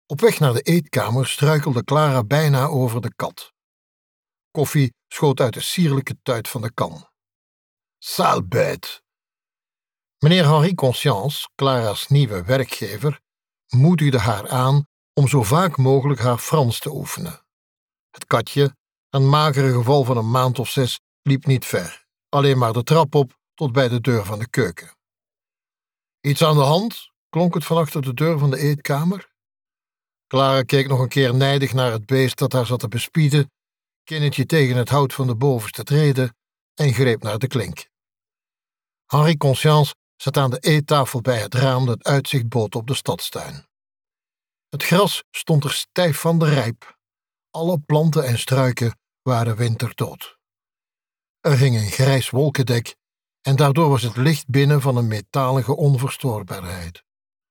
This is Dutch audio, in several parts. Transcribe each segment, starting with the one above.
Op weg naar de eetkamer struikelde Clara bijna over de kat. Koffie schoot uit de sierlijke tuit van de kan. Sale bête! Meneer Henri Conscience, Clara's nieuwe werkgever, moedigde haar aan om zo vaak mogelijk haar Frans te oefenen. Het katje, een magere geval van een maand of 6, liep niet ver, alleen maar de trap op tot bij de deur van de keuken. Iets aan de hand? Klonk het van achter de deur van de eetkamer. Clara keek nog een keer nijdig naar het beest dat haar zat te bespieden, kinnetje tegen het hout van de bovenste trede en greep naar de klink. Henri Conscience zat aan de eettafel bij het raam dat uitzicht bood op de stadstuin. Het gras stond er stijf van de rijp. Alle planten en struiken waren winterdood. Er hing een grijs wolkendek en daardoor was het licht binnen van een metalige onverstoorbaarheid.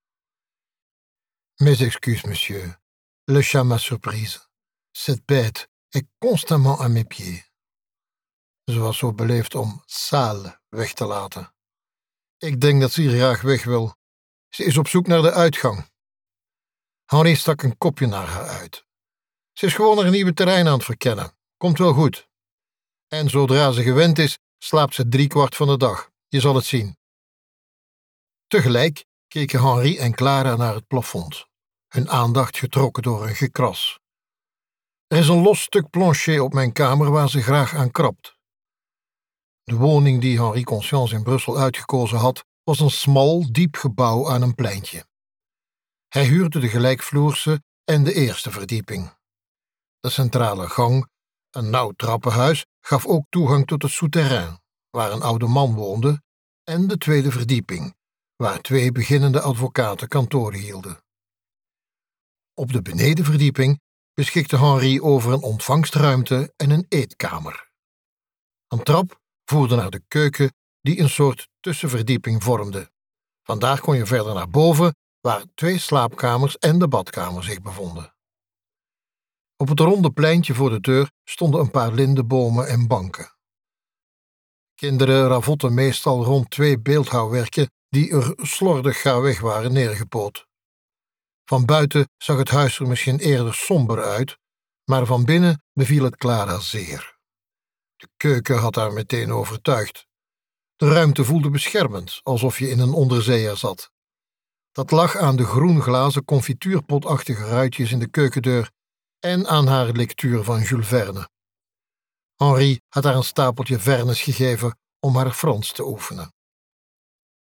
Mes excuses, monsieur. Le chat m'a surprise. Cette bête est constamment à mes pieds. Ze was zo beleefd om sale weg te laten. Ik denk dat ze hier graag weg wil. Ze is op zoek naar de uitgang. Henri stak een kopje naar haar uit. Ze is gewoon een nieuwe terrein aan het verkennen. Komt wel goed. En zodra ze gewend is, slaapt ze 3/4 van de dag. Je zal het zien. Tegelijk keken Henri en Clara naar het plafond, hun aandacht getrokken door een gekras. Er is een los stuk plancher op mijn kamer waar ze graag aan krabt. De woning die Henri Conscience in Brussel uitgekozen had, was een smal, diep gebouw aan een pleintje. Hij huurde de gelijkvloerse en de eerste verdieping. De centrale gang, een nauw trappenhuis, gaf ook toegang tot het souterrain, waar een oude man woonde, en de tweede verdieping, waar 2 beginnende advocaten kantoor hielden. Op de benedenverdieping beschikte Henri over een ontvangstruimte en een eetkamer. Een trap voerde naar de keuken die een soort tussenverdieping vormde. Vandaar kon je verder naar boven, waar 2 slaapkamers en de badkamer zich bevonden. Op het ronde pleintje voor de deur stonden een paar lindenbomen en banken. Kinderen ravotten meestal rond 2 beeldhouwwerken die er slordig gaarweg waren neergepoot. Van buiten zag het huis er misschien eerder somber uit, maar van binnen beviel het Clara zeer. De keuken had haar meteen overtuigd. De ruimte voelde beschermend, alsof je in een onderzeeër zat. Dat lag aan de groen-glazen confituurpotachtige ruitjes in de keukendeur en aan haar lectuur van Jules Verne. Henri had haar een stapeltje Vernes gegeven om haar Frans te oefenen.